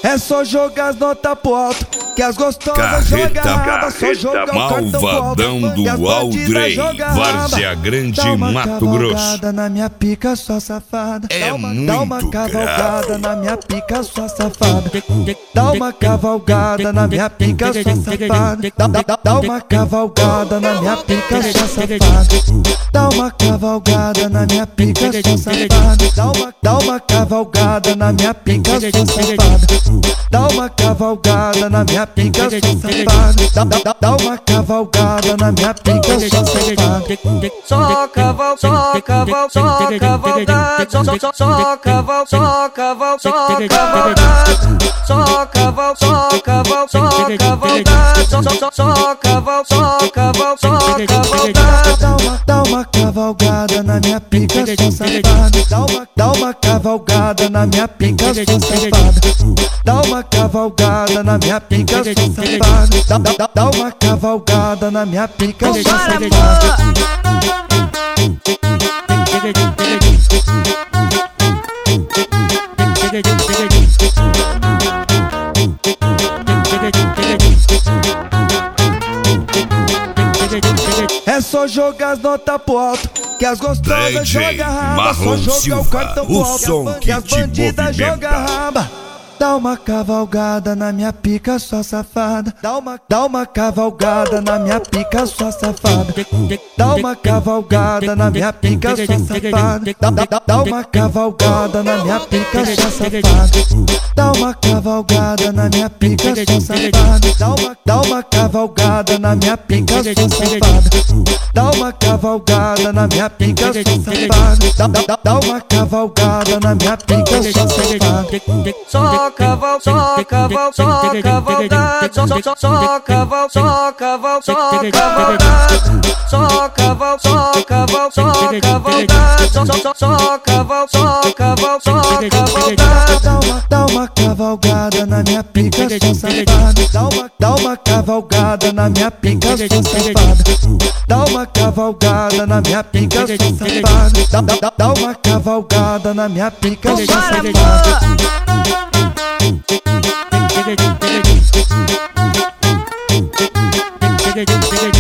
É só jogar as notas pro alto, que as gostosas jogam raba. Só jogar o cartão pro alto, Malvadão do Aldrey, Várzea Grande, Mato Grosso. Dá uma cavalgada na minha pica, sua safada. É muito Dá uma cavalgada grave. na minha pica, sua safada. Dá uma cavalgada na minha pica, sua safada. Dá uma cavalgada na minha pica, sua safada. Dá uma cavalgada na minha pica, sua safada. Dá uma cavalgada na minha pica, sua safada. Dá uma cavalgada na minha pica, sua safada. Dá uma cavalgada na minha pica, sua safada. Só cavalgada, só cavalgada, só cavalgada, só cavalgada, só cavalgada, só cavalgada, só cavalgada, só cavalgada, só cavalgada. Dá uma cavalgada na minha pica, sua safada. Dá uma cavalgada na minha pica, sua safada. Dá uma cavalgada na minha pica, sua safada. Dá uma cavalgada na minha pica, sua safada. É só jogar as notas pro alto, que as gostosas DJ jogam raba. Só Marlon jogar o Silva, cartão pro o alto, som que as que te bandidas jogam movimenta. raba. Dá uma cavalgada na minha pica, sua safada. Dá uma cavalgada na minha pica, sua safada. Dá uma cavalgada na minha pica, sua safada. Dá uma cavalgada na minha pica, sua safada. Dá uma cavalgada na minha pica, sua safada. Dá uma cavalgada na minha pica, sua safada. Dá uma cavalgada na minha pica, sua safada. Dá uma cavalgada na minha pica, sua safada. Só cavalgada, só cavalgada, só cavalgada, só cavalgada, só cavalgada, só cavalgada, só cavalgada, só cavalgada, só cavalgada, só cavalgada, só cavalgada. Dá uma cavalgada na minha pica, sua safada. Dá uma cavalgada na minha pica, sua safada. Dá uma cavalgada na minha pica, sua safada. Dá uma cavalgada na minha pica, sua safada. Cheguei.